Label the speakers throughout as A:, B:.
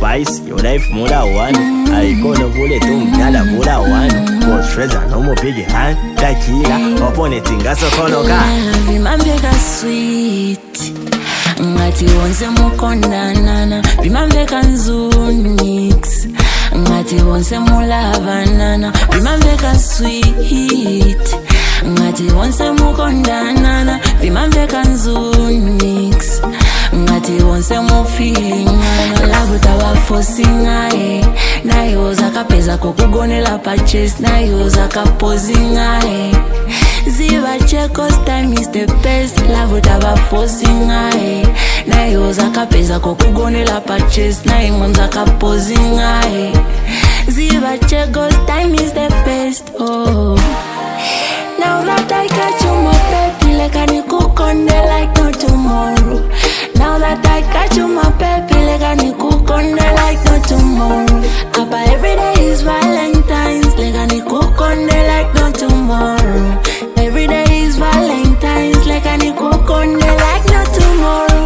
A: spice, your life mula one. I gonna bullet yala mula one. Cause treasure no more big hand. Tequila, upon it in gasokonoka.
B: Vimambeka sweet. Ngati wonse mukonda nana. Vimambeka nzunix. Ngati wonse mulava nana. Vimambeka sweet. Ngati wonse mukonda nana. Vimambeka nzunix. Ngati wonse mu feeling nana. Love tawa forcing ae. Na yoza kapeza kukugonela pa chest. Na yoza kaposing ae. Ziva checos time is the best. Love tawa forcing ae. Na yoza kapeza kukugonela pa chest. Na yoza kaposing ae. Ziva checos time is the best. Oh, now that I catch you my baby, like I need cook on the like no tomorrow. Now that I catch you my baby, like I need cook on the like no tomorrow. But every day is Valentine's, like I need cook on the like no tomorrow. Every day is Valentine's, like I need cook on the like no tomorrow.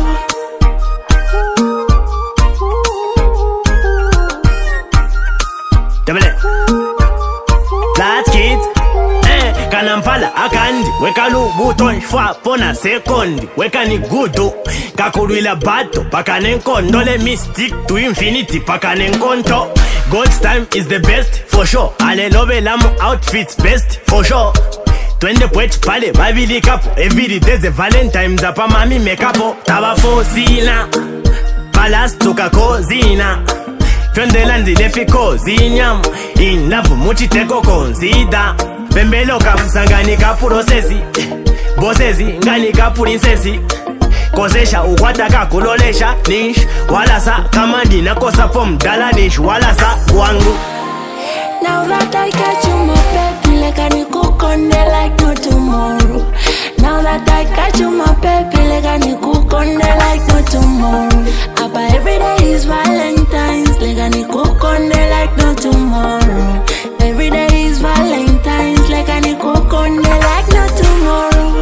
A: That's it. Kanampala akandi wekalu buton shwa pona sekondi wekani gudu kakulwila bato pakanenkondo. Let me stick to infinity pakanenkonto. God's time is the best for sure. Alelobe lamu outfits best for sure. Twende pwech pale babili kapo. Every day the Valentine's apa mami mekapo. Taba fosina palas tukako zina. Twende landi lefiko zinyam. In love muchiteko konzida. Bembelo kamsangani kapurosesi. Bosesi ngani kapurinsesi. Kozesha ukwata kakulolesha nish. Walasa kamandi na kosa pom dala nish. Walasa wangu.
B: Now that I catch you my baby, like I need cook on the like no tomorrow. Now that I catch you my baby, like I need cook on the like no tomorrow. But every day is Valentine's, like I need cook on the like no tomorrow. Every day is Valentine's, like I need cook on the like no tomorrow.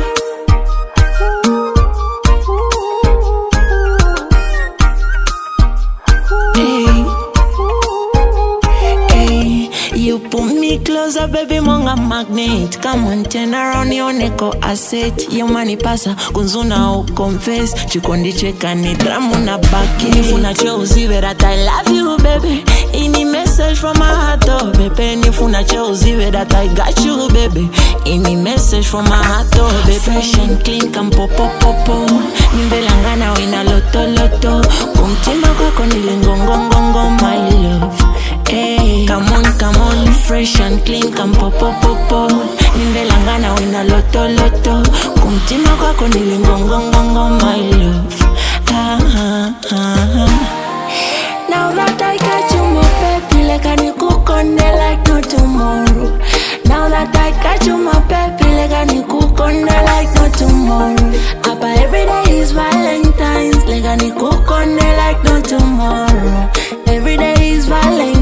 B: You pull me closer, baby, monga magnet. Come on, turn around your neck or asset. Your money pasa, kunzuna o confess. Chikondi cheka ni dramu na baki. Nifuna chozi that I love you, baby. Any message from my heart, oh, baby. Nifuna chozi that I got you, baby. Any message from my heart, oh, baby. Fresh and clean, come pop. Nimbelangana wina loto. Kumtima kwa kondile ngongongongo, my love. Hey, come on, fresh and clean, come pop. Nimbelangana wina loto. Kumtima kwa kondile ngongongongo, my love. Now that I catch you my baby, like I need cook on the like no tomorrow. Now that I catch you my baby, like I need cook on the like no tomorrow. But every day is Valentine's, like I need cook on the like no tomorrow. Every day is Valentine's.